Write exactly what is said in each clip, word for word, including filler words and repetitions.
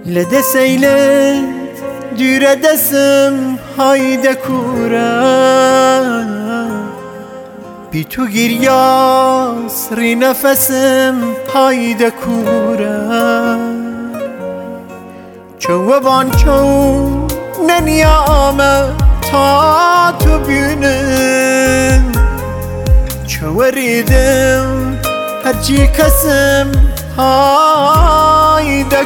لده سیله دوره دستم هایده کوره بی تو گریاس ری نفسم هایده کوره چو بان چو ننیامه تا تو بینم چو ریدم هرچی کسم هایده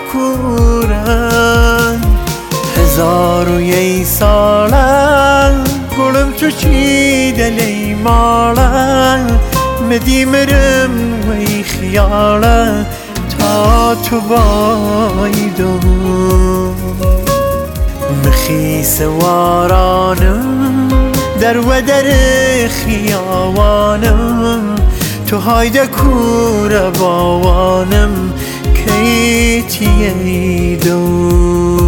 کوره هزار و یک ساله گلم تو چی دلی ماله مدی مرم وی خیاله تا تو بایدم مخیس وارانم در و در خیاوانم تو هایده کوره باوانم کی تییدم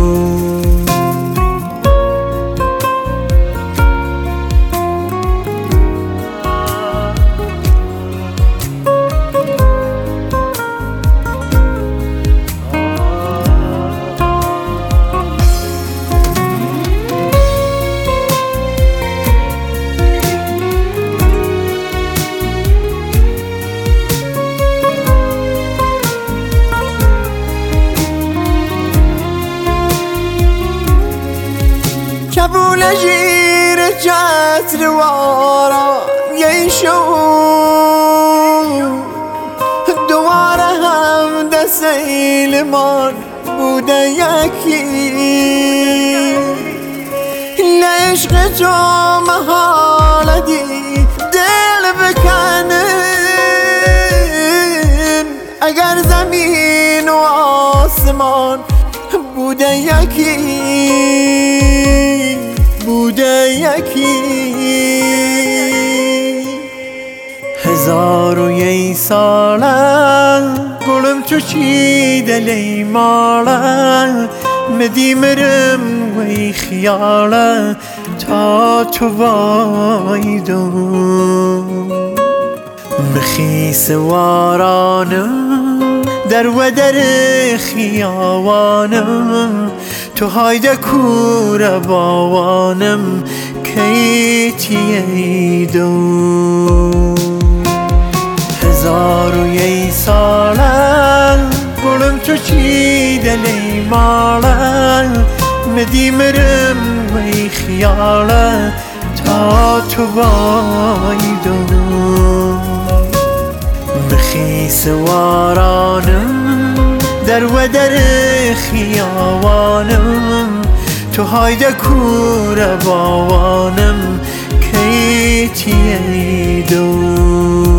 کبول جیر جتر وارا یه شو دواره هم دست ایلمان بوده یکی لعشق تو محالدی دل بکنن اگر زمین و آسمان بوده یکی بوده یکی هزار و یک ساله گلم تو چی دلی ماله مدی مرم وی خیاله تا تو بایدم مخیس وارانم در و در خیاوانم تو هایده کوره باوانم کی تییدم هزار و یک ساله گلم تو چی دلی ماله مدی مرم وی خیاله تا تو بایدم مخیس وارانم در و در خیاوانم تو هایده کوره باوانم کی تییدم